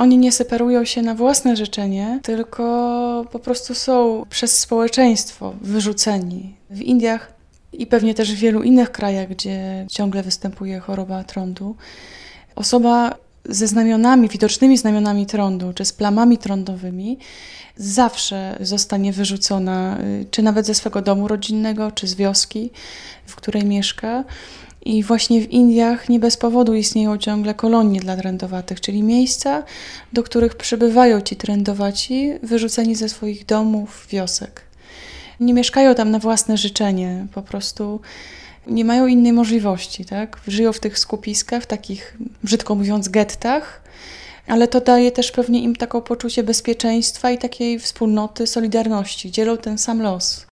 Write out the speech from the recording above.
oni nie separują się na własne życzenie, tylko po prostu są przez społeczeństwo wyrzuceni. W Indiach i pewnie też w wielu innych krajach, gdzie ciągle występuje choroba trądu, osoba ze znamionami, widocznymi znamionami trądu, czy z plamami trądowymi, zawsze zostanie wyrzucona, czy nawet ze swego domu rodzinnego, czy z wioski, w której mieszka. I właśnie w Indiach nie bez powodu istnieją ciągle kolonie dla trędowatych, czyli miejsca, do których przybywają ci trędowaci, wyrzuceni ze swoich domów, wiosek. Nie mieszkają tam na własne życzenie, po prostu nie mają innej możliwości, tak? Żyją w tych skupiskach, w takich, brzydko mówiąc, gettach, ale to daje też pewnie im taką poczucie bezpieczeństwa i takiej wspólnoty, solidarności. Dzielą ten sam los.